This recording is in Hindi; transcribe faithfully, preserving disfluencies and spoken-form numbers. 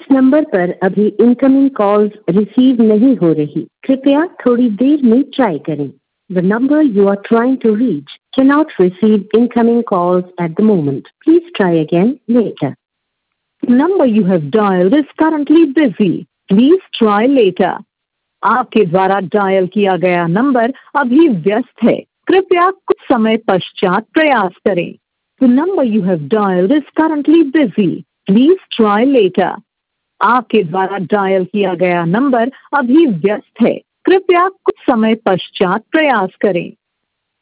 नंबर पर अभी इनकमिंग कॉल्स रिसीव नहीं हो रही, कृपया थोड़ी देर में ट्राई करें। The number you are trying to reach cannot receive incoming calls at the moment. Please try again later. The number you have dialed is currently busy. Please try later. आपके द्वारा डायल किया गया नंबर अभी व्यस्त है, कृपया कुछ समय पश्चात प्रयास करें। The number you have dialed is currently busy. Please try later. आपके द्वारा डायल किया गया नंबर अभी व्यस्त है, कृपया कुछ समय पश्चात प्रयास करें।